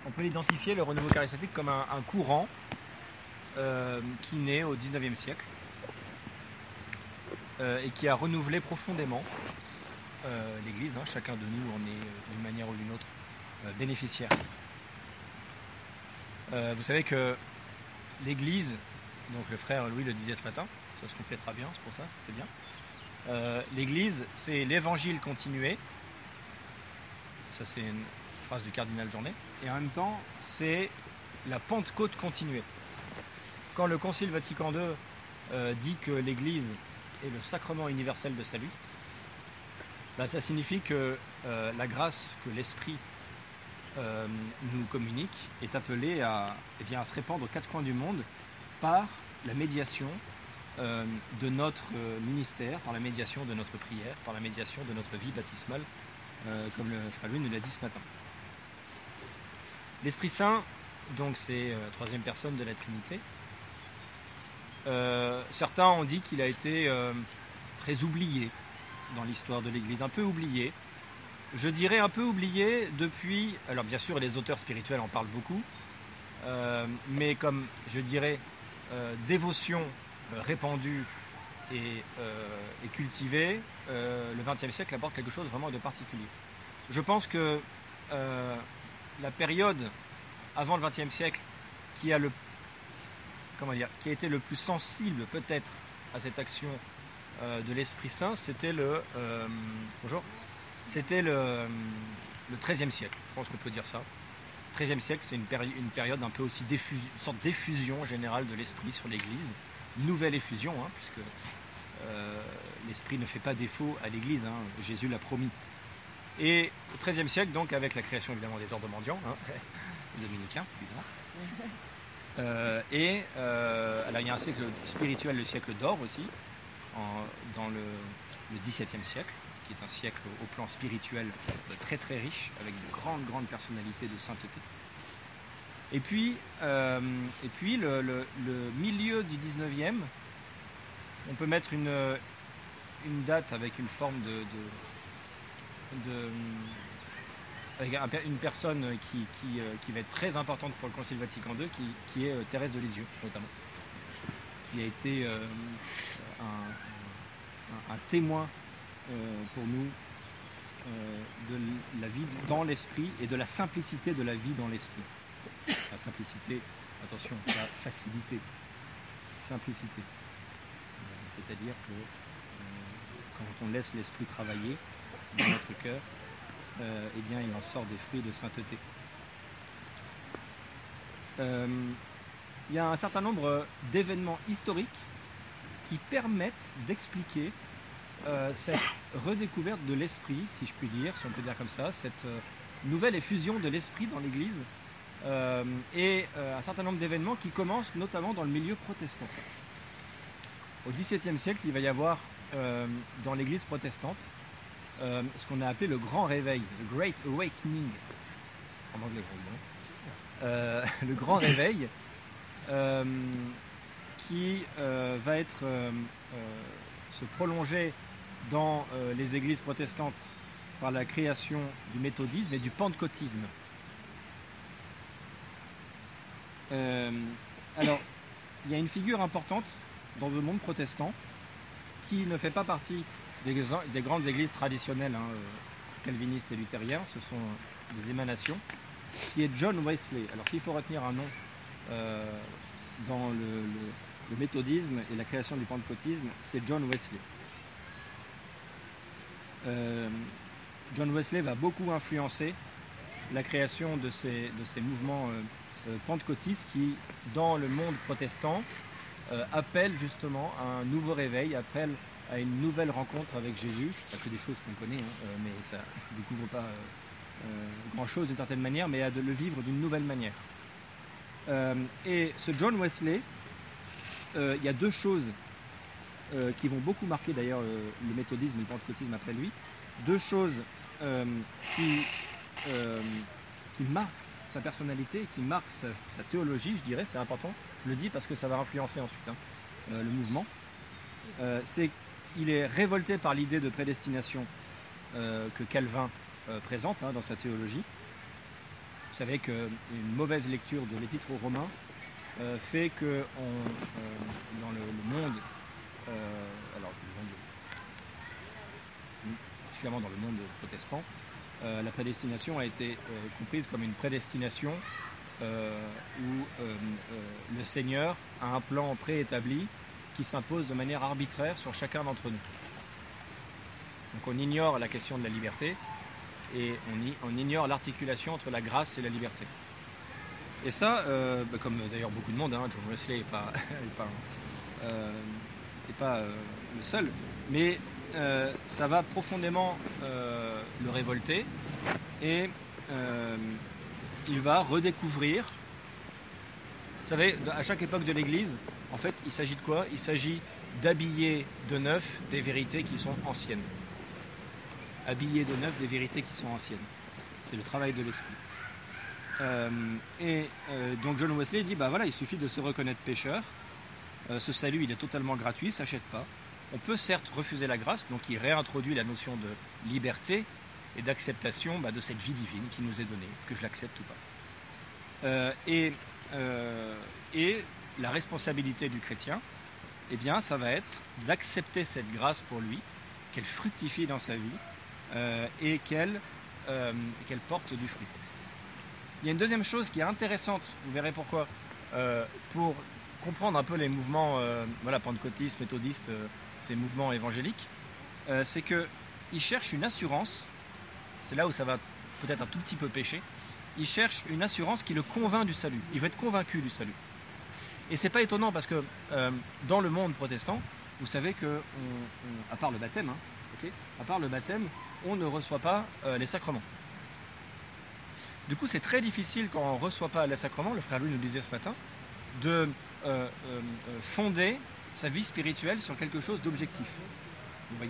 on peut identifier le renouveau charismatique comme un courant qui naît au XIXe siècle et qui a renouvelé profondément l'Église. Chacun de nous en est d'une manière ou d'une autre bénéficiaire. Vous savez que l'Église, donc le frère Louis le disait ce matin, ça se complétera bien, c'est pour ça, c'est bien. L'Église, c'est l'évangile continué. Ça, c'est une phrase du cardinal Journet. Et en même temps, c'est la Pentecôte continuée. Quand le Concile Vatican II dit que l'Église est le sacrement universel de salut, ça signifie que la grâce que l'Esprit nous communique est appelée à se répandre aux quatre coins du monde par la médiation de notre ministère, par la médiation de notre prière, par la médiation de notre vie baptismale, comme le frère Louis nous l'a dit ce matin. L'Esprit Saint, donc c'est la troisième personne de la Trinité. Certains ont dit qu'il a été très oublié dans l'histoire de l'Église, un peu oublié. Je dirais un peu oublié depuis, alors bien sûr les auteurs spirituels en parlent beaucoup, mais comme je dirais dévotion répandue et cultivée, le XXe siècle apporte quelque chose vraiment de particulier. Je pense que la période avant le XXe siècle qui a été le plus sensible peut-être à cette action de l'Esprit Saint, c'était le XIIIe siècle. Je pense qu'on peut dire ça. Le XIIIe siècle, c'est une période un peu aussi une sorte d'effusion générale de l'Esprit sur l'Église. Une nouvelle effusion, puisque l'Esprit ne fait pas défaut à l'Église, Jésus l'a promis. Et au XIIIe siècle, donc, avec la création évidemment des ordres mendiants, dominicains, évidemment. Alors il y a un siècle spirituel, le siècle d'or aussi, dans le XVIIe siècle, qui est un siècle au plan spirituel très très riche, avec de grandes personnalités de sainteté. Et puis le milieu du XIXe, on peut mettre une date avec une forme avec une personne qui va être très importante pour le Concile Vatican II, qui est Thérèse de Lisieux, notamment, qui a été un témoin pour nous de la vie dans l'esprit et de la simplicité de la vie dans l'esprit. La simplicité, attention, la facilité, simplicité. C'est-à-dire que quand on laisse l'esprit travailler dans notre cœur, il en sort des fruits de sainteté. Il y a un certain nombre d'événements historiques qui permettent d'expliquer cette redécouverte de l'esprit, si je puis dire, si on peut dire comme ça, cette nouvelle effusion de l'esprit dans l'Église, et un certain nombre d'événements qui commencent notamment dans le milieu protestant. Au XVIIe siècle, il va y avoir dans l'Église protestante ce qu'on a appelé le grand réveil, the Great Awakening, en anglais, le grand réveil, qui va être se prolonger dans les églises protestantes par la création du méthodisme et du pentecôtisme. Alors, il y a une figure importante dans le monde protestant qui ne fait pas partie des grandes églises traditionnelles calvinistes et luthériens, ce sont des émanations, qui est John Wesley. Alors s'il faut retenir un nom dans le méthodisme et la création du pentecôtisme, c'est John Wesley. John Wesley va beaucoup influencer la création de ces mouvements pentecôtistes qui, dans le monde protestant, appellent justement à un nouveau réveil, appellent à une nouvelle rencontre avec Jésus. Pas que des choses qu'on connaît, mais ça ne découvre pas grand-chose d'une certaine manière, mais à de le vivre d'une nouvelle manière. Et ce John Wesley, il y a deux choses qui vont beaucoup marquer d'ailleurs le méthodisme et le pentecôtisme après lui. Deux choses qui marquent sa personnalité, qui marquent sa théologie, je dirais, c'est important. Je le dis parce que ça va influencer ensuite le mouvement. C'est qu'il est révolté par l'idée de prédestination que Calvin présente dans sa théologie. Vous savez qu'une mauvaise lecture de l'Épître aux Romains fait que dans le monde, particulièrement dans le monde protestant, la prédestination a été comprise comme une prédestination où le Seigneur a un plan préétabli qui s'impose de manière arbitraire sur chacun d'entre nous. Donc on ignore la question de la liberté et on ignore l'articulation entre la grâce et la liberté. Et ça, comme d'ailleurs beaucoup de monde, John Wesley n'est pas le seul, mais ça va profondément le révolter et il va redécouvrir. Vous savez, à chaque époque de l'Église, en fait, il s'agit de quoi? Il s'agit d'habiller de neuf des vérités qui sont anciennes. Habiller de neuf des vérités qui sont anciennes. C'est le travail de l'esprit. Donc John Wesley dit, il suffit de se reconnaître pécheur. Ce salut, il est totalement gratuit, il ne s'achète pas. On peut certes refuser la grâce, donc il réintroduit la notion de liberté et d'acceptation de cette vie divine qui nous est donnée. Est-ce que je l'accepte ou pas? Et la responsabilité du chrétien, ça va être d'accepter cette grâce pour lui, qu'elle fructifie dans sa vie et qu'elle porte du fruit. Il y a une deuxième chose qui est intéressante, vous verrez pourquoi, pour comprendre un peu les mouvements pentecôtistes, méthodistes, ces mouvements évangéliques, c'est qu'ils cherchent une assurance, c'est là où ça va peut-être un tout petit peu pécher, ils cherchent une assurance qui le convainc du salut, il veut être convaincu du salut. Et c'est pas étonnant parce que dans le monde protestant, vous savez que, à part le baptême, on ne reçoit pas les sacrements. Du coup, c'est très difficile quand on ne reçoit pas les sacrements, le frère Louis nous le disait ce matin, de fonder sa vie spirituelle sur quelque chose d'objectif. Vous voyez ?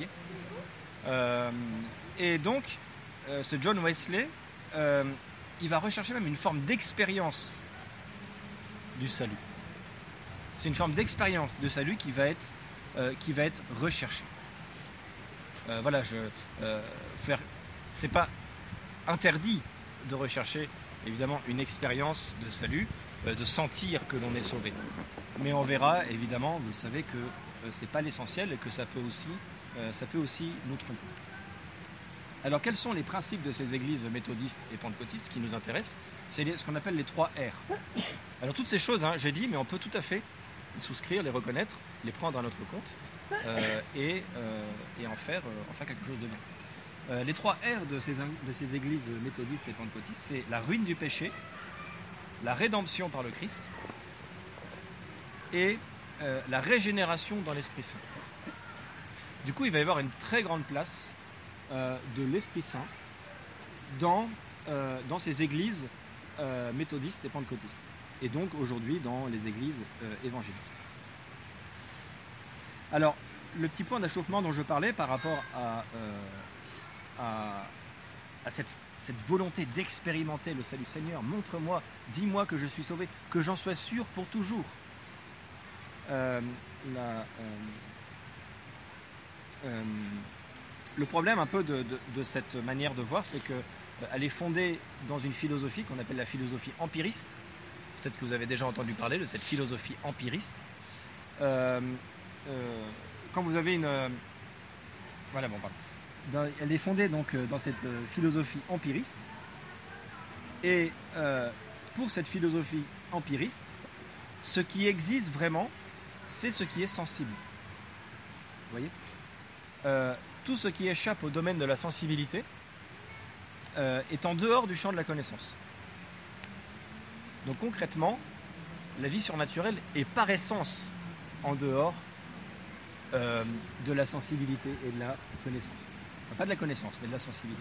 Et donc, ce John Wesley, il va rechercher même une forme d'expérience du salut. C'est une forme d'expérience de salut qui va être recherchée. C'est pas interdit de rechercher évidemment une expérience de salut, de sentir que l'on est sauvé. Mais on verra évidemment, vous le savez, que c'est pas l'essentiel et que ça peut aussi nous tromper. Alors quels sont les principes de ces églises méthodistes et pentecôtistes qui nous intéressent? C'est ce qu'on appelle les 3 R. Alors toutes ces choses, j'ai dit, mais on peut tout à fait les souscrire, les reconnaître, les prendre à notre compte et en faire quelque chose de bien. Les 3 R de ces églises méthodistes et pentecôtistes, c'est la ruine du péché, la rédemption par le Christ et la régénération dans l'Esprit Saint. Du coup, il va y avoir une très grande place de l'Esprit Saint dans ces églises méthodistes et pentecôtistes. Et donc aujourd'hui dans les églises évangéliques. Alors, le petit point d'achoppement dont je parlais par rapport à cette volonté d'expérimenter le salut. Seigneur, montre-moi, dis-moi que je suis sauvé, que j'en sois sûr pour toujours. Le problème un peu de cette manière de voir, c'est qu'elle est fondée dans une philosophie qu'on appelle la philosophie empiriste. Peut-être que vous avez déjà entendu parler de cette philosophie empiriste. Quand vous avez elle est fondée donc dans cette philosophie empiriste. Et pour cette philosophie empiriste, ce qui existe vraiment, c'est ce qui est sensible. Vous voyez ? Tout ce qui échappe au domaine de la sensibilité est en dehors du champ de la connaissance. Donc concrètement, la vie surnaturelle est par essence en dehors de la sensibilité et de la connaissance. Enfin, pas de la connaissance, mais de la sensibilité.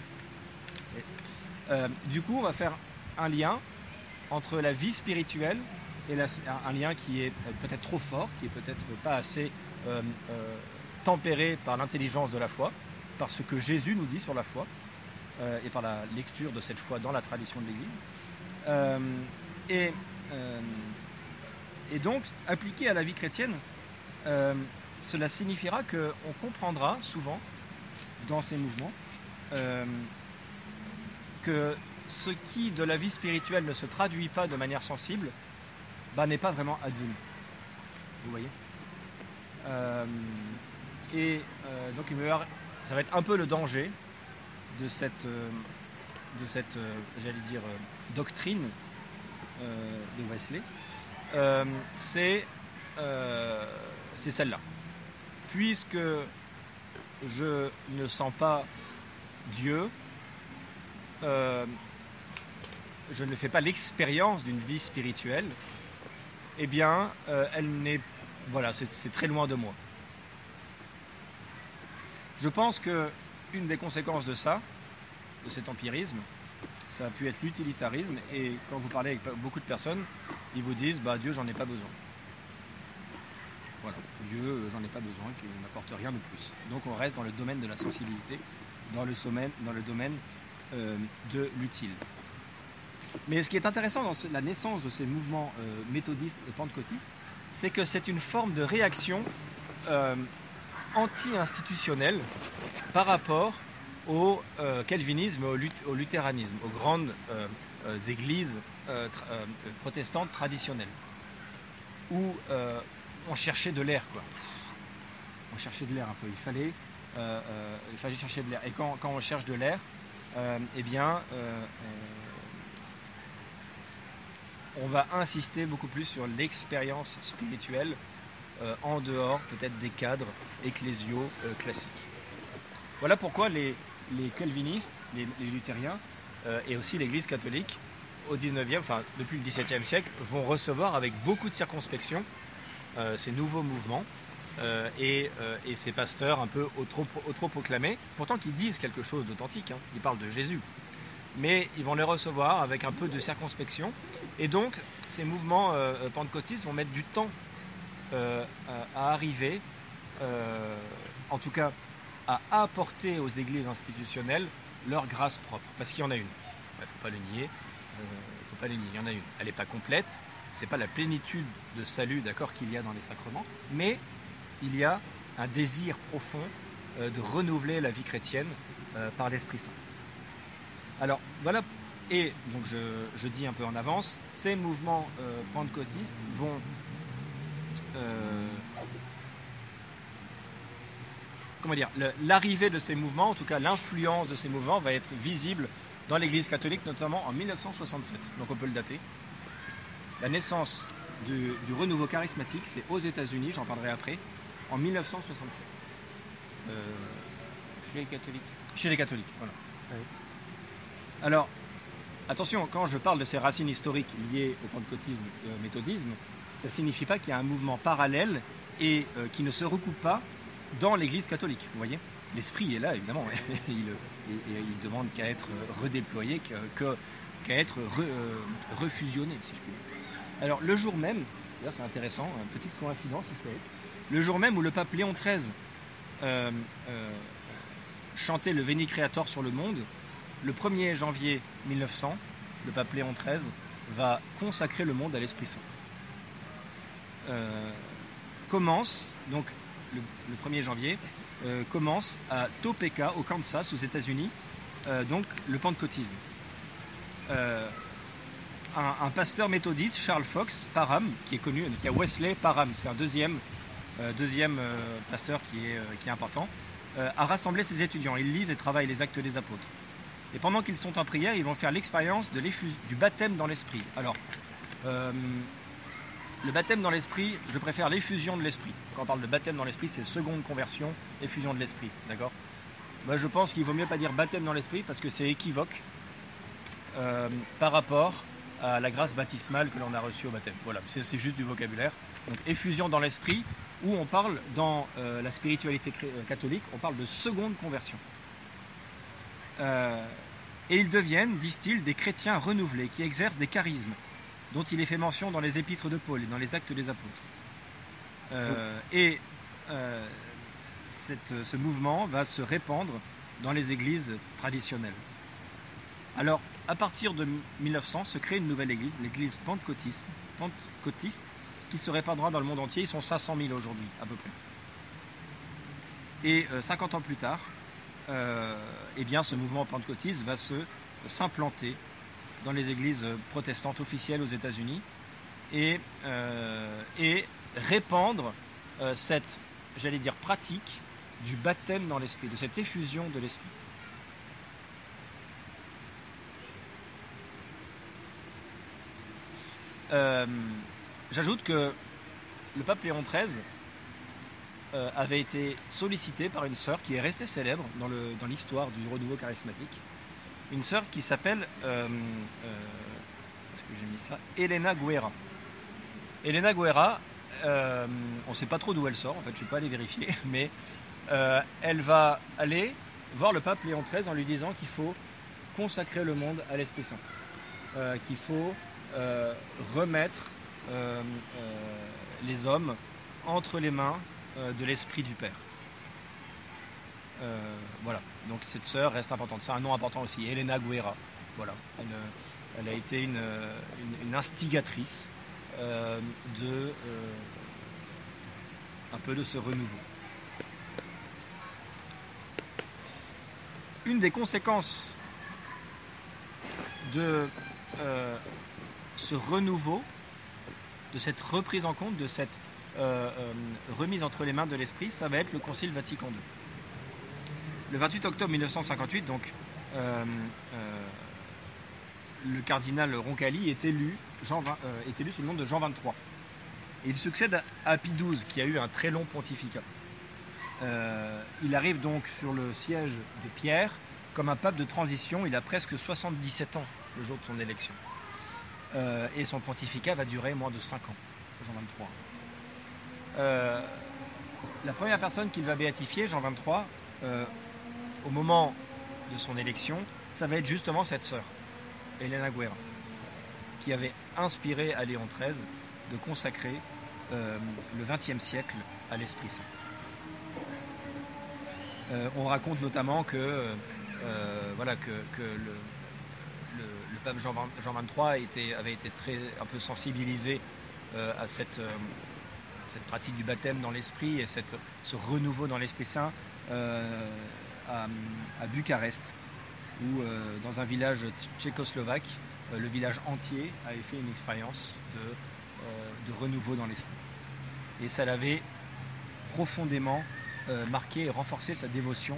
Du coup, on va faire un lien entre la vie spirituelle et un lien qui est peut-être trop fort, qui est peut-être pas assez tempéré par l'intelligence de la foi, par ce que Jésus nous dit sur la foi, et par la lecture de cette foi dans la tradition de l'Église. Et donc, appliqué à la vie chrétienne, cela signifiera qu'on comprendra souvent, dans ces mouvements, que ce qui de la vie spirituelle ne se traduit pas de manière sensible, n'est pas vraiment advenu. Vous voyez. Donc ça va être un peu le danger de cette j'allais dire, doctrine de Wesley. C'est celle-là. Puisque je ne sens pas Dieu, je ne fais pas l'expérience d'une vie spirituelle, eh bien, c'est très loin de moi. Je pense qu'une des conséquences de ça, de cet empirisme, ça a pu être l'utilitarisme, et quand vous parlez avec beaucoup de personnes, ils vous disent Dieu, j'en ai pas besoin. Voilà, Dieu, j'en ai pas besoin, qu'il ne m'apporte rien de plus. Donc on reste dans le domaine de la sensibilité, dans le domaine de l'utile. Mais ce qui est intéressant dans la naissance de ces mouvements méthodistes et pentecôtistes, c'est que c'est une forme de réaction anti-institutionnelle par rapport au calvinisme et au luthéranisme, aux grandes églises protestantes traditionnelles, où on cherchait de l'air, quoi. On cherchait de l'air un peu. Il fallait chercher de l'air. Et quand on cherche de l'air, on va insister beaucoup plus sur l'expérience spirituelle en dehors peut-être des cadres ecclésiaux classiques. Voilà pourquoi les calvinistes, les luthériens et aussi l'Église catholique au 19e, depuis le XVIIe siècle, vont recevoir avec beaucoup de circonspection ces nouveaux mouvements et ces pasteurs un peu autoproclamés, pourtant qui disent quelque chose d'authentique, hein, ils parlent de Jésus, mais ils vont les recevoir avec un peu de circonspection, et donc ces mouvements pentecôtistes vont mettre du temps à arriver, en tout cas à apporter aux églises institutionnelles leur grâce propre, parce qu'il y en a une. Il ne faut pas le nier, il y en a une. Elle n'est pas complète, c'est pas la plénitude de salut, d'accord, qu'il y a dans les sacrements, mais il y a un désir profond de renouveler la vie chrétienne par l'Esprit Saint. Alors voilà, et donc je dis un peu en avance, ces mouvements pentecôtistes vont l'arrivée de ces mouvements, en tout cas l'influence de ces mouvements, va être visible dans l'Église catholique, notamment en 1967. Donc on peut le dater. La naissance du renouveau charismatique, c'est aux États-Unis, j'en parlerai après, en 1967. Chez les catholiques. Chez les catholiques, voilà. Oui. Alors, attention, quand je parle de ces racines historiques liées au pentecôtisme et au méthodisme, ça ne signifie pas qu'il y a un mouvement parallèle et qui ne se recoupe pas dans l'Église catholique, vous voyez. L'esprit est là, évidemment, il demande qu'à être redéployé, qu'à être refusionné, si je puis dire. Alors, le jour même, là c'est intéressant, une petite coïncidence historique, le jour même où le pape Léon XIII chantait le Veni Creator sur le monde, le 1er janvier 1900, le pape Léon XIII va consacrer le monde à l'Esprit Saint. Commence, donc le 1er janvier, commence à Topeka, au Kansas, aux États-Unis, donc le pentecôtisme. Un pasteur méthodiste, Charles Fox Parham, qui est connu, qui a Wesley Parham, c'est un deuxième pasteur qui est important, a rassemblé ses étudiants. Ils lisent et travaillent les actes des apôtres. Et pendant qu'ils sont en prière, ils vont faire l'expérience du baptême dans l'esprit. Alors, le baptême dans l'esprit, je préfère l'effusion de l'esprit. Quand on parle de baptême dans l'esprit, c'est seconde conversion, effusion de l'esprit, d'accord ? Moi, je pense qu'il vaut mieux pas dire baptême dans l'esprit parce que c'est équivoque par rapport à la grâce baptismale que l'on a reçue au baptême. Voilà, c'est juste du vocabulaire. Donc, effusion dans l'esprit, où on parle dans la spiritualité catholique, on parle de seconde conversion. Et ils deviennent, disent-ils, des chrétiens renouvelés qui exercent des charismes dont il est fait mention dans les épîtres de Paul et dans les actes des apôtres. Ce mouvement va se répandre dans les églises traditionnelles. Alors, à partir de 1900, se crée une nouvelle église, l'église pentecôtiste, qui se répandra dans le monde entier. Ils sont 500 000 aujourd'hui, à peu près. Et 50 ans plus tard, ce mouvement pentecôtiste va s'implanter dans les églises protestantes officielles aux États-Unis et répandre cette, j'allais dire, pratique du baptême dans l'esprit, de cette effusion de l'esprit. J'ajoute que le pape Léon XIII avait été sollicité par une sœur qui est restée célèbre dans l'histoire du renouveau charismatique, une sœur qui s'appelle est-ce que j'ai mis ça, Elena Guerra. Elena Guerra, on ne sait pas trop d'où elle sort, en fait, je ne suis pas allé vérifier, mais elle va aller voir le pape Léon XIII en lui disant qu'il faut consacrer le monde à l'Esprit Saint, qu'il faut remettre les hommes entre les mains de l'Esprit du Père. Voilà, donc cette sœur reste importante. C'est un nom important aussi, Elena Guerra. Voilà, elle a été une instigatrice un peu de ce renouveau. Une des conséquences de ce renouveau, de cette reprise en compte, de cette remise entre les mains de l'Esprit, ça va être le Concile Vatican II. Le 28 octobre 1958, donc, le cardinal Roncalli est élu sous le nom de Jean XXIII. Et il succède à Pie XII, qui a eu un très long pontificat. Il arrive donc sur le siège de Pierre comme un pape de transition. Il a presque 77 ans le jour de son élection. Et son pontificat va durer moins de 5 ans, Jean XXIII. La première personne qu'il va béatifier, Jean XXIII, au moment de son élection, ça va être justement cette sœur, Elena Guerra, qui avait inspiré à Léon XIII de consacrer le XXe siècle à l'Esprit Saint. On raconte notamment que le pape Jean XXIII avait été un peu sensibilisé à cette pratique du baptême dans l'esprit et ce renouveau dans l'Esprit Saint à Bucarest, où dans un village tchécoslovaque, le village entier avait fait une expérience de renouveau dans l'esprit. Et ça l'avait profondément marqué et renforcé sa dévotion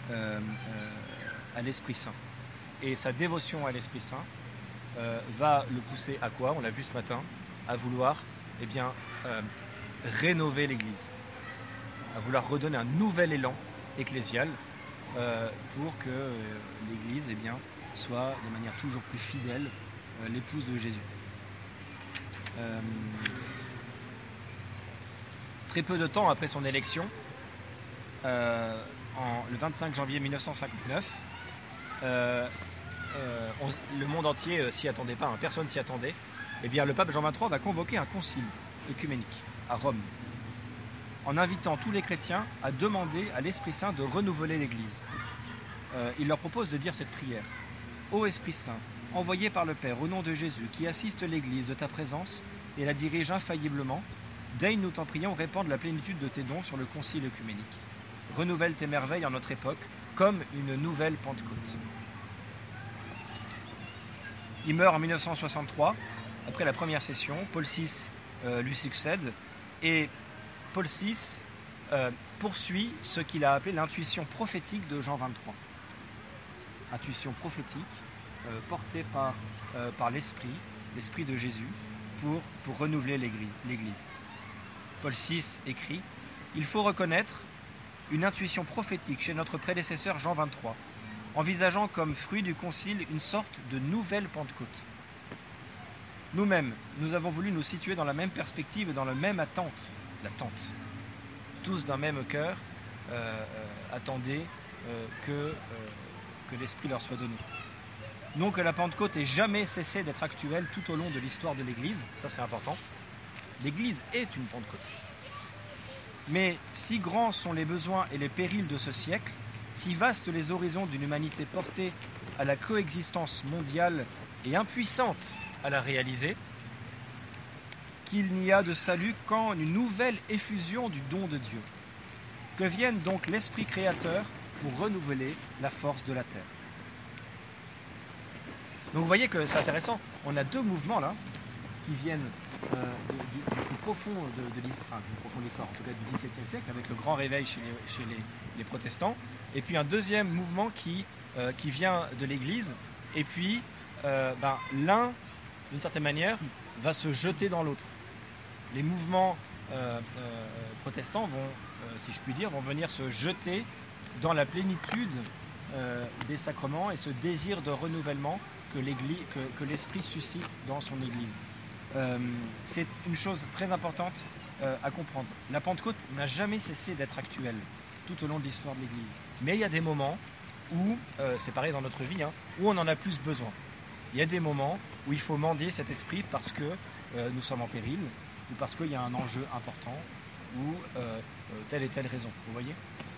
à l'Esprit Saint. Et sa dévotion à l'Esprit Saint va le pousser à quoi ? On l'a vu ce matin, à vouloir rénover l'Église, à vouloir redonner un nouvel élan ecclésial pour que l'Église soit de manière toujours plus fidèle l'épouse de Jésus. Très peu de temps après son élection, le 25 janvier 1959, le monde entier s'y attendait pas, personne s'y attendait. Eh bien, le pape Jean XXIII va convoquer un concile œcuménique à Rome, en invitant tous les chrétiens à demander à l'Esprit Saint de renouveler l'Église. Il leur propose de dire cette prière. Ô Esprit Saint, envoyé par le Père au nom de Jésus, qui assiste l'Église de ta présence et la dirige infailliblement, daigne, nous t'en prions, répandre la plénitude de tes dons sur le concile œcuménique. Renouvelle tes merveilles en notre époque, comme une nouvelle Pentecôte. Il meurt en 1963, après la première session. Paul VI lui succède, et Paul VI poursuit ce qu'il a appelé l'intuition prophétique de Jean XXIII. Intuition prophétique portée par l'Esprit de Jésus, pour renouveler l'Église. Paul VI écrit « Il faut reconnaître une intuition prophétique chez notre prédécesseur Jean XXIII, envisageant comme fruit du concile une sorte de nouvelle Pentecôte. Nous-mêmes, nous avons voulu nous situer dans la même perspective et dans la même attente. Tous d'un même cœur attendaient que l'Esprit leur soit donné. Non que la Pentecôte ait jamais cessé d'être actuelle tout au long de l'histoire de l'Église, ça c'est important. L'Église est une Pentecôte. Mais si grands sont les besoins et les périls de ce siècle, si vastes les horizons d'une humanité portée à la coexistence mondiale et impuissante à la réaliser, qu'il n'y a de salut qu'en une nouvelle effusion du don de Dieu. Que vienne donc l'Esprit créateur pour renouveler la force de la terre. Donc vous voyez que c'est intéressant. On a deux mouvements là qui viennent du plus profond de l'histoire, enfin, du plus profond de l'histoire, en tout cas du XVIIe siècle, avec le grand réveil chez les protestants. Et puis un deuxième mouvement qui vient de l'Église. Et puis l'un, d'une certaine manière, va se jeter dans l'autre. Les mouvements protestants vont, si je puis dire, vont venir se jeter dans la plénitude des sacrements et ce désir de renouvellement que l'Esprit suscite dans son Église. C'est une chose très importante à comprendre. La Pentecôte n'a jamais cessé d'être actuelle tout au long de l'histoire de l'Église. Mais il y a des moments où, c'est pareil dans notre vie, où on en a plus besoin. Il y a des moments où il faut mendier cet esprit parce que nous sommes en péril, ou parce qu'il y a un enjeu important, ou telle et telle raison. Vous voyez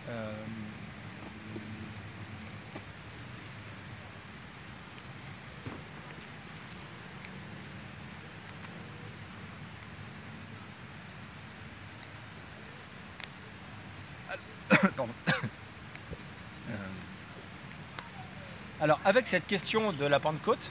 Pardon. Alors, avec cette question de la Pentecôte,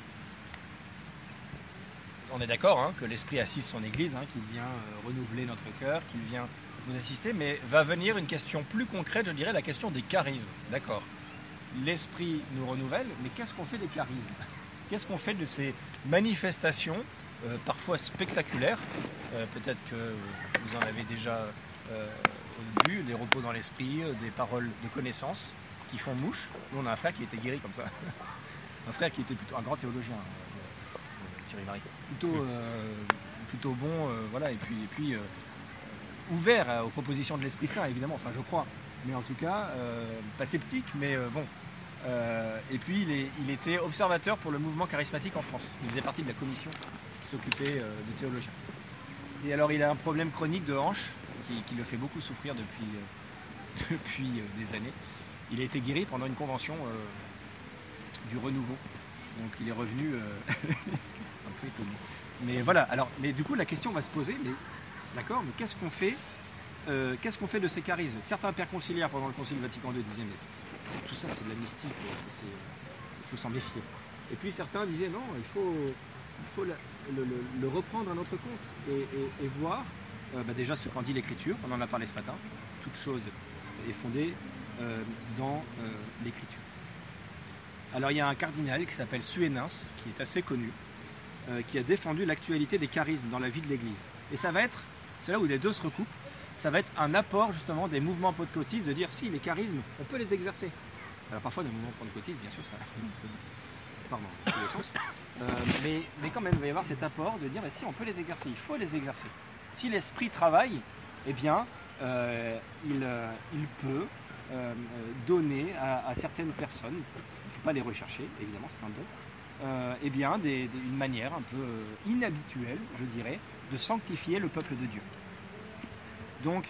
on est d'accord que l'Esprit assiste son Église, qu'il vient renouveler notre cœur, qu'il vient nous assister, mais va venir une question plus concrète, je dirais la question des charismes. D'accord. L'Esprit nous renouvelle, mais qu'est-ce qu'on fait des charismes? Qu'est-ce qu'on fait de ces manifestations, parfois spectaculaires? Peut-être que vous en avez déjà vu, des repos dans l'esprit, des paroles de connaissance qui font mouche. Nous, on a un frère qui était guéri comme ça. Un frère qui était plutôt un grand théologien, Thierry Marie. Plutôt bon, voilà, et puis ouvert aux propositions de l'Esprit Saint, évidemment, enfin je crois. Mais en tout cas, pas sceptique, mais bon. Et puis il était observateur pour le mouvement charismatique en France. Il faisait partie de la commission qui s'occupait de théologiens. Et alors il a un problème chronique de hanche qui le fait beaucoup souffrir depuis des années. Il a été guéri pendant une convention du renouveau. Donc il est revenu un peu étonné. Mais voilà, alors, mais du coup la question va se poser, d'accord, mais qu'est-ce qu'on fait de ces charismes? Certains pères conciliaires pendant le Concile Vatican II disaient mais tout ça c'est de la mystique, il faut s'en méfier. Et puis certains disaient non, il faut le reprendre à notre compte et voir déjà ce qu'en dit l'Écriture, on en a parlé ce matin, toute chose est fondée dans l'Écriture. Alors il y a un cardinal qui s'appelle Suénens, qui est assez connu, qui a défendu l'actualité des charismes dans la vie de l'Église. Et ça va être, c'est là où les deux se recoupent, ça va être un apport justement des mouvements pentecôtistes de dire si les charismes, on peut les exercer. Alors parfois des mouvements pentecôtistes, bien sûr, ça pardon, dans tous les sens. Mais quand même, il va y avoir cet apport de dire si on peut les exercer, il faut les exercer. Si l'esprit travaille, eh bien, il peut donner à certaines personnes, il ne faut pas les rechercher, évidemment, c'est un don, eh bien, une manière un peu inhabituelle, je dirais, de sanctifier le peuple de Dieu. Donc,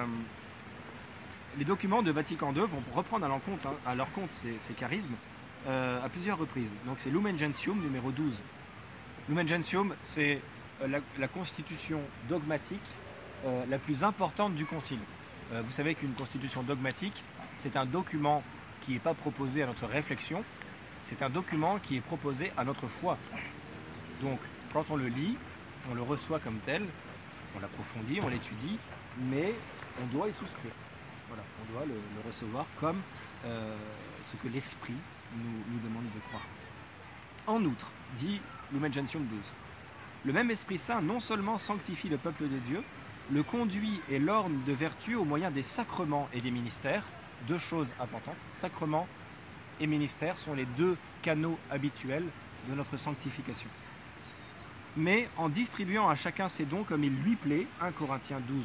les documents de Vatican II vont reprendre à leur compte ces charismes à plusieurs reprises. Donc, c'est Lumen Gentium numéro 12. Lumen Gentium, c'est la constitution dogmatique la plus importante du Concile. Vous savez qu'une constitution dogmatique, c'est un document qui n'est pas proposé à notre réflexion, c'est un document qui est proposé à notre foi. Donc, quand on le lit, on le reçoit comme tel, on l'approfondit, on l'étudie, mais on doit y souscrire. Voilà, on doit le recevoir comme ce que l'Esprit nous demande de croire. En outre, dit Lumen Gentium 12, le même Esprit Saint non seulement sanctifie le peuple de Dieu, le conduit et l'orne de vertu au moyen des sacrements et des ministères. Deux choses importantes, sacrements et ministères sont les deux canaux habituels de notre sanctification. Mais en distribuant à chacun ses dons comme il lui plaît, 1 Corinthiens 12,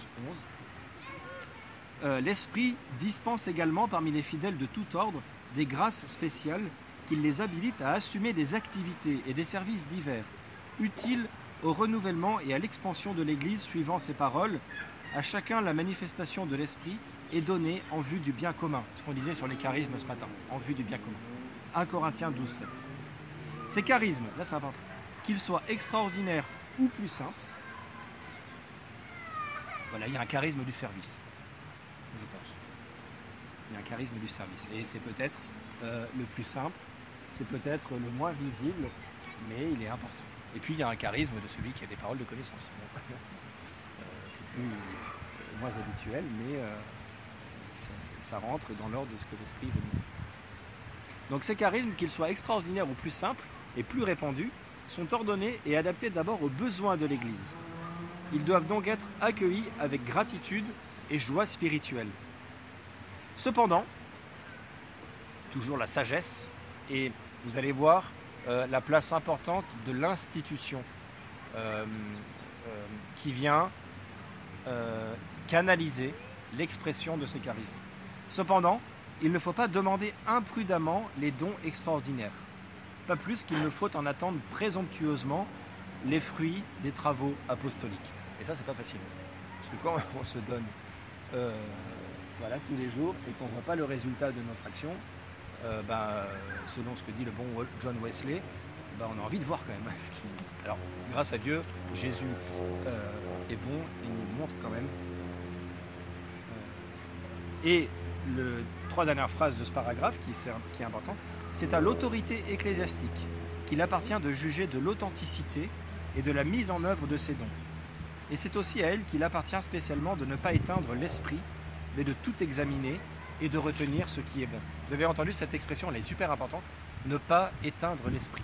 11, l'Esprit dispense également parmi les fidèles de tout ordre des grâces spéciales qui les habilitent à assumer des activités et des services divers, utiles au renouvellement et à l'expansion de l'Église suivant ces paroles. À chacun la manifestation de l'Esprit est donnée en vue du bien commun. Ce qu'on disait sur les charismes ce matin, en vue du bien commun. 1 Corinthiens 12, 7. Ces charismes, là c'est important, qu'ils soient extraordinaires ou plus simples, voilà, il y a un charisme du service, je pense. Il y a un charisme du service. Et c'est peut-être le plus simple, c'est peut-être le moins visible, mais il est important. Et puis il y a un charisme de celui qui a des paroles de connaissance. Bon. C'est plus moins habituel, mais ça rentre dans l'ordre de ce que l'esprit veut nous dire. Donc ces charismes, qu'ils soient extraordinaires ou plus simples et plus répandus, sont ordonnés et adaptés d'abord aux besoins de l'Église. Ils doivent donc être accueillis avec gratitude et joie spirituelle. Cependant, toujours la sagesse, et vous allez voir la place importante de l'institution qui vient canaliser l'expression de ces charismes. Cependant, il ne faut pas demander imprudemment les dons extraordinaires, pas plus qu'il ne faut en attendre présomptueusement les fruits des travaux apostoliques. Et ça, c'est pas facile, parce que quand on se donne tous les jours et qu'on ne voit pas le résultat de notre action, selon ce que dit le bon John Wesley, on a envie de voir quand même. Alors, grâce à Dieu, Jésus est bon, il nous montre quand même. Et les 3 dernières phrases de ce paragraphe, qui est important, c'est à l'autorité ecclésiastique qu'il appartient de juger de l'authenticité et de la mise en œuvre de ces dons. Et c'est aussi à elle qu'il appartient spécialement de ne pas éteindre l'esprit, mais de tout examiner et de retenir ce qui est bon. Vous avez entendu cette expression, elle est super importante, ne pas éteindre l'esprit.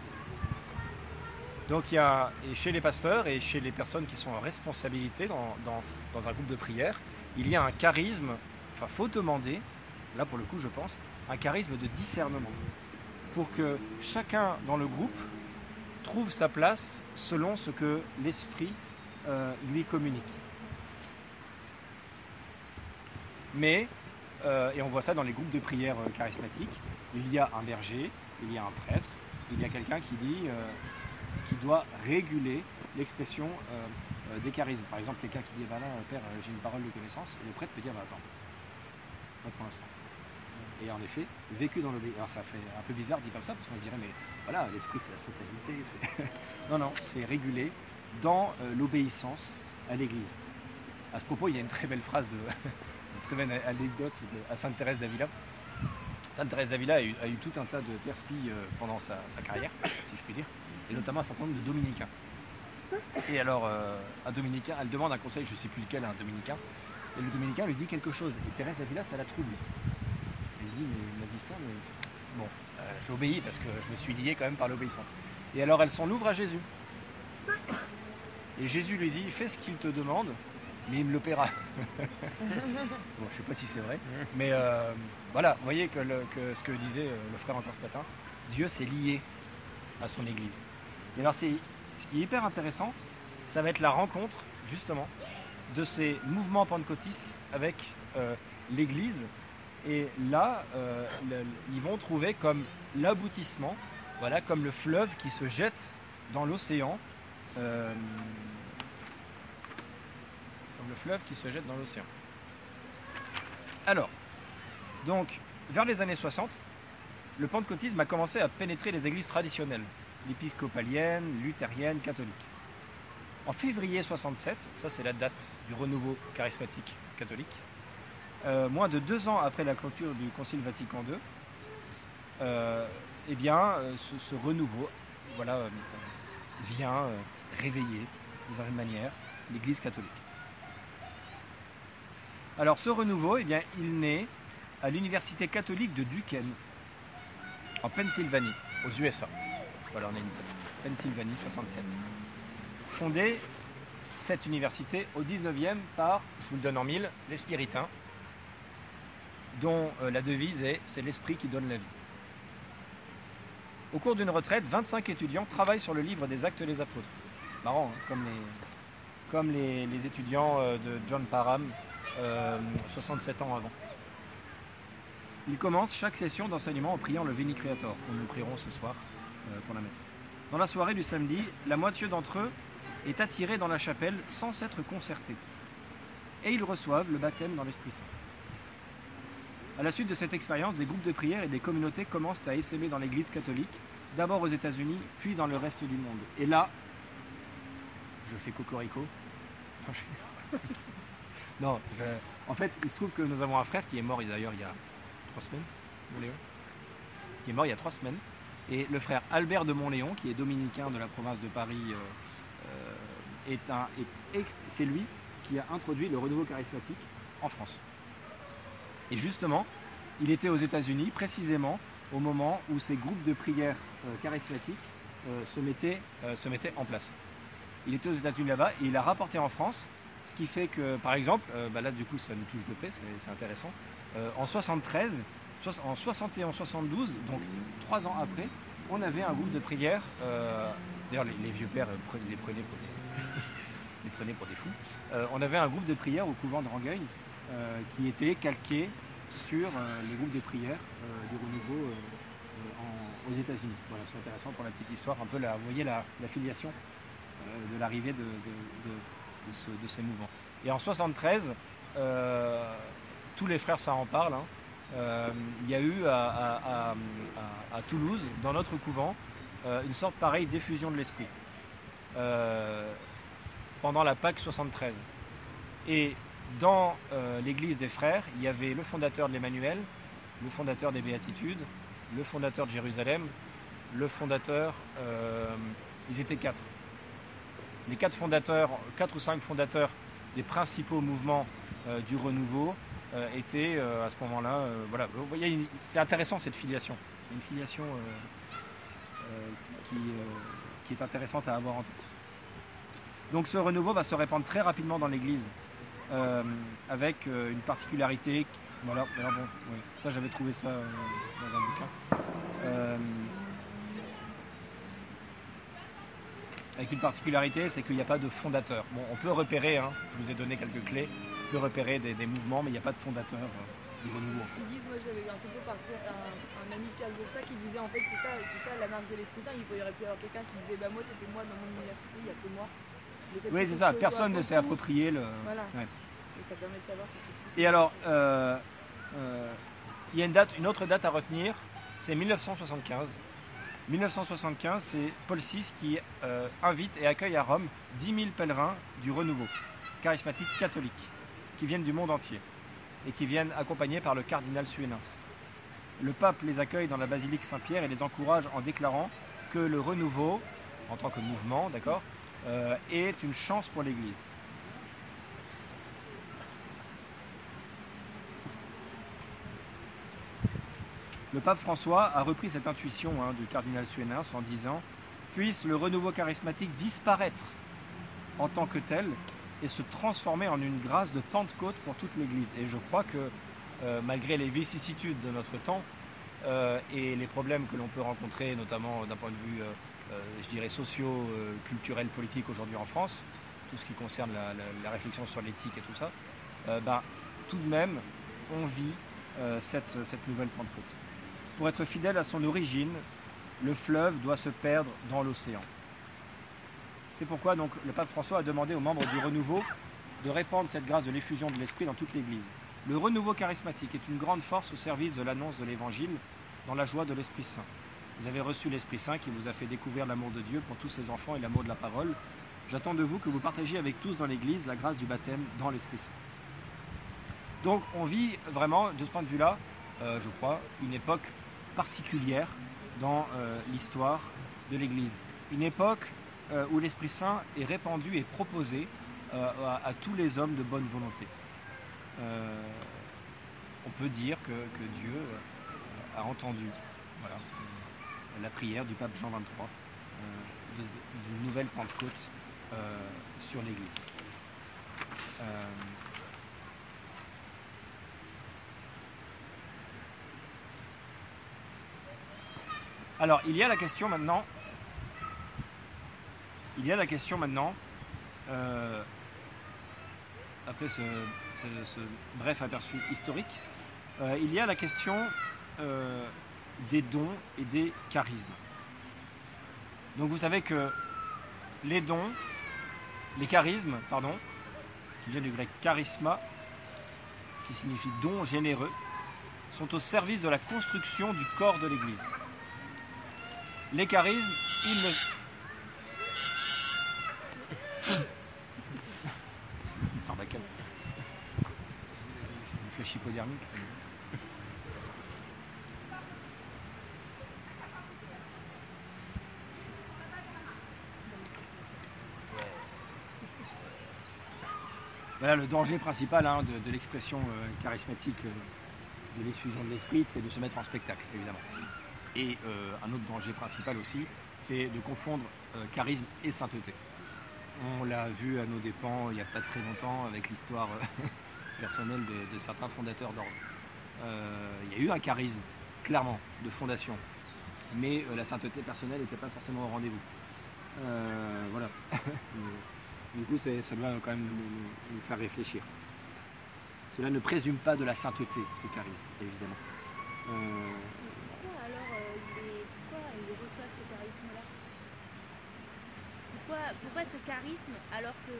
Donc il y a, et chez les pasteurs et chez les personnes qui sont en responsabilité dans un groupe de prière, il y a un charisme, faut demander, là pour le coup je pense, un charisme de discernement, pour que chacun dans le groupe trouve sa place selon ce que l'esprit lui communique. Mais, et on voit ça dans les groupes de prière charismatiques, il y a un berger, il y a un prêtre, il y a quelqu'un qui dit, qui doit réguler l'expression des charismes. Par exemple, quelqu'un qui dit, Père, j'ai une parole de connaissance, et le prêtre peut dire, attends, pas pour l'instant. Et en effet, vécu dans l'obéissance. Alors ça fait un peu bizarre dit comme ça, parce qu'on se dirait, mais voilà, l'esprit c'est la spontanéité. Non, c'est régulé dans l'obéissance à l'Église. À ce propos, il y a une très belle phrase, une très belle anecdote à Sainte Thérèse d'Avila. Sainte Thérèse d'Avila a eu tout un tas de perspilles pendant sa carrière, si je puis dire, et notamment un certain nombre de dominicains. Et alors, un dominicain, elle demande un conseil, je ne sais plus lequel, à un dominicain, et le dominicain lui dit quelque chose, et Thérèse d'Avila, ça la trouble. Elle dit, mais il m'a dit ça, mais bon, j'obéis parce que je me suis lié quand même par l'obéissance. Et alors, elle s'en ouvre à Jésus. Et Jésus lui dit, fais ce qu'il te demande, mais il me le paiera. Bon, je ne sais pas si c'est vrai, mais voilà, vous voyez que ce que disait le frère encore ce matin, Dieu s'est lié à son Église. Et alors, ce qui est hyper intéressant, ça va être la rencontre, justement, de ces mouvements pentecôtistes avec l'Église. Et là, ils vont trouver comme l'aboutissement, voilà, comme le fleuve qui se jette dans l'océan. Comme le fleuve qui se jette dans l'océan. Alors, donc, vers les années 60, le pentecôtisme a commencé à pénétrer les églises traditionnelles, l'épiscopalienne, luthérienne, catholique. En février 67, ça c'est la date du renouveau charismatique catholique, moins de 2 ans après la clôture du Concile Vatican II, ce renouveau vient réveiller, d'une certaine manière, l'Église catholique. Alors ce renouveau, il naît à l'université catholique de Duquesne, en Pennsylvanie, aux USA. Voilà, on a une Pennsylvanie 67. Fondée, cette université, au 19e par, je vous le donne en mille, les Spiritains, dont la devise est « c'est l'esprit qui donne la vie ». Au cours d'une retraite, 25 étudiants travaillent sur le livre des Actes des Apôtres. Marrant, hein, comme les étudiants de John Parham, 67 ans avant. Ils commencent chaque session d'enseignement en priant le Veni Creator, que nous prierons ce soir pour la messe. Dans la soirée du samedi, la moitié d'entre eux est attirée dans la chapelle sans s'être concertée. Et ils reçoivent le baptême dans l'Esprit Saint. À la suite de cette expérience, des groupes de prière et des communautés commencent à essaimer dans l'Église catholique, d'abord aux États-Unis, puis dans le reste du monde. Et là, je fais cocorico. Non, en fait, il se trouve que nous avons un frère qui est mort d'ailleurs il y a 3 semaines, Léo, qui est mort il y a 3 semaines, Et le frère Albert de Montléon, qui est dominicain de la province de Paris, c'est lui qui a introduit le renouveau charismatique en France. Et justement, il était aux États-Unis précisément au moment où ces groupes de prière charismatiques se mettaient en place. Il était aux États-Unis là-bas et il a rapporté en France, ce qui fait que, par exemple, là du coup ça nous touche de près, c'est intéressant, en 73, en 71, 72, donc 3 ans après, on avait un groupe de prière, d'ailleurs les vieux pères les prenaient pour des fous, on avait un groupe de prière au couvent de Rangueil qui était calqué sur les groupes de prière du renouveau aux États-Unis. Voilà, c'est intéressant pour la petite histoire, un peu vous voyez la filiation de l'arrivée de ces mouvements. Et en 73, tous les frères ça en parle, il y a eu à Toulouse, dans notre couvent, une sorte pareille d'effusion de l'esprit pendant la Pâque 73. Et dans l'église des frères, il y avait le fondateur de l'Emmanuel, le fondateur des Béatitudes, le fondateur de Jérusalem, le fondateur, ils étaient 4. Les 4 ou 5 fondateurs des principaux mouvements du renouveau étaient à ce moment-là, voilà. Vous voyez, c'est intéressant cette filiation, une filiation qui est intéressante à avoir en tête. Donc ce renouveau va se répandre très rapidement dans l'Église, avec une particularité. Voilà, alors bon, oui, ça j'avais trouvé ça dans un bouquin. Avec une particularité, c'est qu'il n'y a pas de fondateur. Bon, on peut repérer, je vous ai donné quelques clés, on peut repérer des mouvements, mais il n'y a pas de fondateur du renouveau. Ils disent, moi j'avais un peu parlé un ami Pierre Boursa qui disait en fait c'est ça la marque de l'Esprit Saint. Il aurait pu y avoir quelqu'un qui disait moi c'était moi dans mon université, il n'y a que moi. Oui, c'est ça, personne ne s'est approprié le. Voilà. Ouais. Et ça permet de savoir que c'est plus. Et alors, il y a une autre date à retenir, c'est 1975. 1975, c'est Paul VI qui invite et accueille à Rome 10 000 pèlerins du renouveau, charismatiques catholiques, qui viennent du monde entier et qui viennent accompagnés par le cardinal Suénens. Le pape les accueille dans la basilique Saint-Pierre et les encourage en déclarant que le renouveau, en tant que mouvement, d'accord, est une chance pour l'Église. Le pape François a repris cette intuition du cardinal Suénens en disant « Puisse le renouveau charismatique disparaître en tant que tel et se transformer en une grâce de Pentecôte pour toute l'Église. » Et je crois que malgré les vicissitudes de notre temps et les problèmes que l'on peut rencontrer, notamment d'un point de vue, je dirais, socio-culturel, politique aujourd'hui en France, tout ce qui concerne la réflexion sur l'éthique et tout ça, tout de même, on vit cette nouvelle Pentecôte. Pour être fidèle à son origine, le fleuve doit se perdre dans l'océan. C'est pourquoi donc le pape François a demandé aux membres du renouveau de répandre cette grâce de l'effusion de l'Esprit dans toute l'Église. Le renouveau charismatique est une grande force au service de l'annonce de l'Évangile dans la joie de l'Esprit Saint. Vous avez reçu l'Esprit Saint qui vous a fait découvrir l'amour de Dieu pour tous ses enfants et l'amour de la parole. J'attends de vous que vous partagiez avec tous dans l'Église la grâce du baptême dans l'Esprit Saint. Donc on vit vraiment, de ce point de vue-là, je crois, une époque particulière dans l'histoire de l'Église. Une époque où l'Esprit Saint est répandu et proposé à tous les hommes de bonne volonté. On peut dire que Dieu a entendu la prière du pape Jean XXIII d'une nouvelle Pentecôte sur l'Église. Alors, il y a la question maintenant, après ce bref aperçu historique, il y a la question des dons et des charismes. Donc vous savez que les charismes, qui viennent du grec charisma, qui signifie don généreux, sont au service de la construction du corps de l'Église. Les charismes, ils ne... Sarbacane. Une flèche hypodermique. Voilà, le danger principal de l'expression charismatique de l'effusion de l'esprit, c'est de se mettre en spectacle, évidemment. Et un autre danger principal aussi, c'est de confondre charisme et sainteté. On l'a vu à nos dépens il n'y a pas très longtemps avec l'histoire personnelle de certains fondateurs d'ordre. Il y a eu un charisme, clairement, de fondation, mais la sainteté personnelle n'était pas forcément au rendez-vous. Voilà. Du coup, ça doit quand même nous faire réfléchir. Cela ne présume pas de la sainteté, ces charismes, évidemment. Pourquoi alors ils reçoivent ce charisme-là? Pourquoi ce charisme alors que...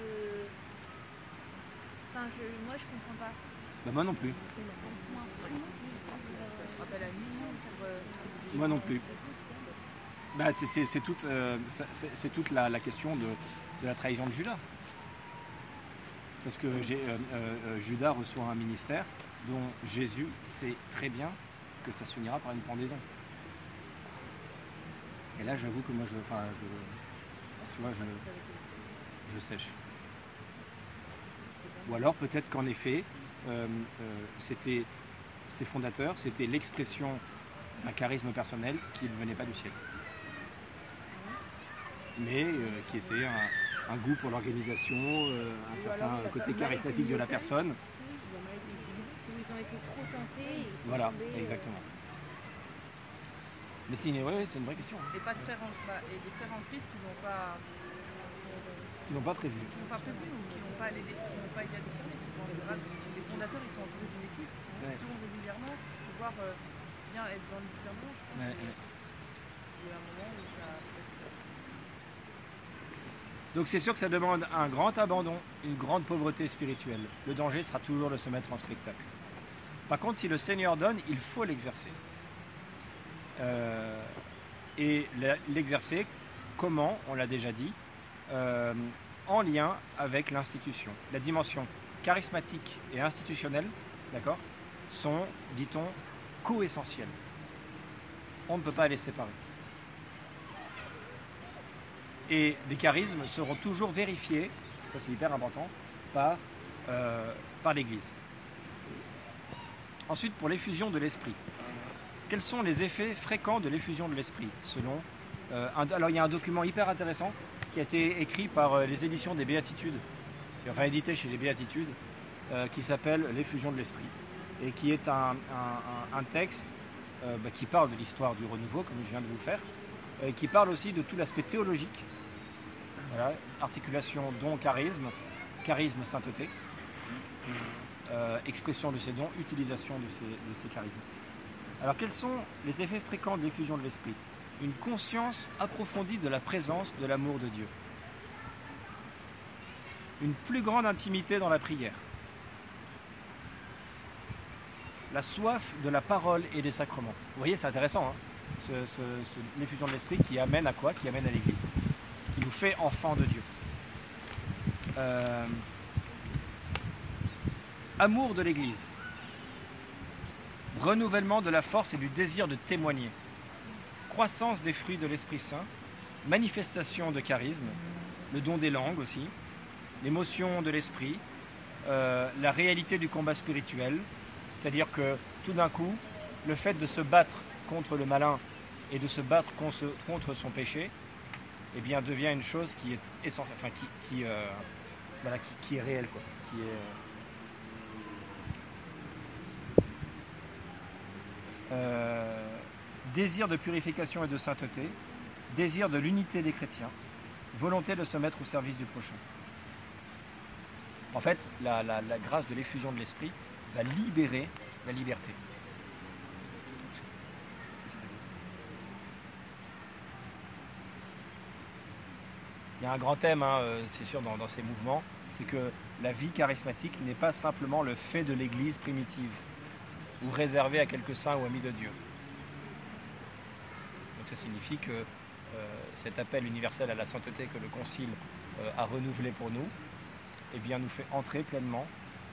Enfin, moi je comprends pas. Bah, moi non plus. Ils sont instruments juste. Ça te rappelle la mission pour... Moi non plus. Bah, c'est toute la question de la trahison de Judas. Parce que Judas reçoit un ministère dont Jésus sait très bien que ça se finira par une pendaison. Et là, j'avoue que moi, je sèche. Ou alors peut-être qu'en effet, c'était ses fondateurs, c'était l'expression d'un charisme personnel qui ne venait pas du ciel, mais qui était un goût pour l'organisation, un certain côté charismatique de la personne. Ils ont été trop tentés. Voilà, exactement. Mais c'est une vraie question. Et pas de frères et des frères en Christ qui n'ont pas prévu. Qui n'ont pas prévu ou qui n'ont pas aidé à discerner. Parce qu'en général, les fondateurs, ils sont entourés d'une équipe. Ils tournent régulièrement pour pouvoir bien être dans le discernement, je pense. Il y a un moment où ça peut être... Donc c'est sûr que ça demande un grand abandon, une grande pauvreté spirituelle. Le danger sera toujours de se mettre en spectacle. Par contre, si le Seigneur donne, il faut l'exercer. Et l'exercer, comment, on l'a déjà dit, en lien avec l'institution. La dimension charismatique et institutionnelle, d'accord, sont, dit-on, co-essentielles. On ne peut pas les séparer. Et les charismes seront toujours vérifiés, ça c'est hyper important, par l'Église. Ensuite, pour l'effusion de l'esprit. Quels sont les effets fréquents de l'effusion de l'esprit selon alors il y a un document hyper intéressant qui a été écrit par les éditions des Béatitudes, enfin édité chez les Béatitudes, qui s'appelle l'effusion de l'esprit et qui est un texte qui parle de l'histoire du renouveau, comme je viens de vous le faire, qui parle aussi de tout l'aspect théologique, voilà, articulation don charisme, charisme sainteté, expression de ces dons, utilisation de ces charismes. Alors quels sont les effets fréquents de l'effusion de l'esprit? Une conscience approfondie de la présence de l'amour de Dieu. Une plus grande intimité dans la prière. La soif de la parole et des sacrements. Vous voyez, c'est intéressant, hein, l'effusion de l'esprit qui amène à quoi? Qui amène à l'Église. Qui nous fait enfants de Dieu. Amour de l'Église. Renouvellement de la force et du désir de témoigner. Croissance des fruits de l'Esprit Saint. Manifestation de charisme. Le don des langues aussi. L'émotion de l'esprit. La réalité du combat spirituel. C'est-à-dire que tout d'un coup, le fait de se battre contre le malin et de se battre contre son péché, eh bien, devient une chose qui est essentielle, enfin, qui est réelle, quoi. Qui est, désir de purification et de sainteté, désir de l'unité des chrétiens, volonté de se mettre au service du prochain. En fait, la grâce de l'effusion de l'esprit va libérer la liberté. Il y a un grand thème, c'est sûr, dans ces mouvements, c'est que la vie charismatique n'est pas simplement le fait de l'Église primitive ou réservée à quelques saints ou amis de Dieu. Donc ça signifie que cet appel universel à la sainteté que le Concile a renouvelé pour nous, eh bien, nous fait entrer pleinement,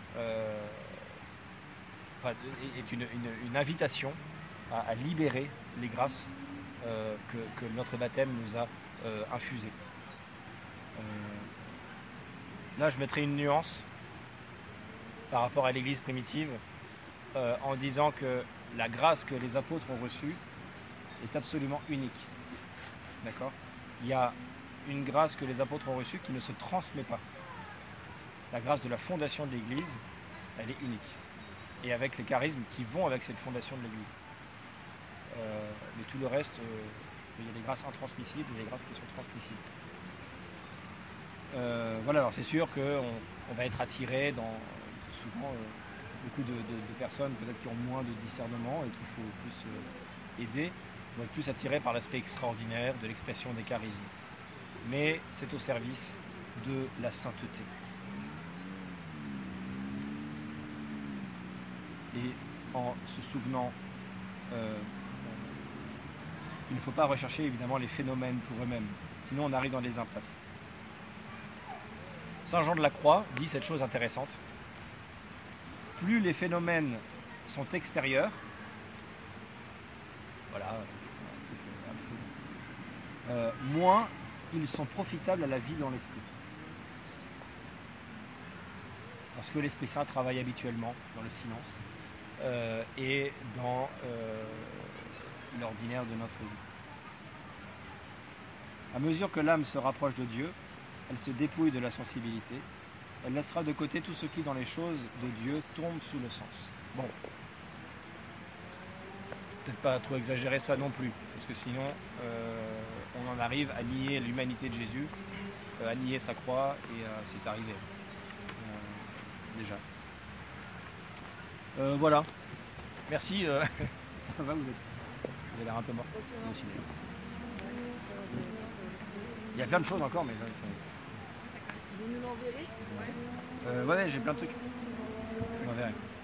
est une invitation à libérer les grâces que notre baptême nous a infusées. Là, je mettrai une nuance. par rapport à l'Église primitive en disant que la grâce que les apôtres ont reçue est absolument unique. D'accord ? Il y a une grâce que les apôtres ont reçue qui ne se transmet pas. La grâce de la fondation de l'Église, elle est unique. Et avec les charismes qui vont avec cette fondation de l'Église. Mais tout le reste, il y a des grâces intransmissibles et des grâces qui sont transmissibles. Voilà, alors c'est sûr qu'on va être attiré dans souvent beaucoup de personnes peut-être qui ont moins de discernement et qu'il faut plus aider, vont être plus attirés par l'aspect extraordinaire de l'expression des charismes. Mais c'est au service de la sainteté. Et en se souvenant qu'il ne faut pas rechercher évidemment les phénomènes pour eux-mêmes, sinon on arrive dans des impasses. Saint Jean de la Croix dit cette chose intéressante. Plus les phénomènes sont extérieurs, voilà, moins ils sont profitables à la vie dans l'esprit. Parce que l'Esprit Saint travaille habituellement dans le silence et dans l'ordinaire de notre vie. À mesure que l'âme se rapproche de Dieu, elle se dépouille de la sensibilité. Elle laissera de côté tout ce qui, dans les choses de Dieu, tombe sous le sens. Bon, peut-être pas trop exagérer ça non plus, parce que sinon, on en arrive à nier l'humanité de Jésus, à nier sa croix, et c'est arrivé. Déjà. Voilà. Merci. Ça va, vous avez l'air un peu mort. Il y a plein de choses encore, mais là, il faut... Vous nous l'enverrez ? Ouais, j'ai plein de trucs. Je m'enverrai.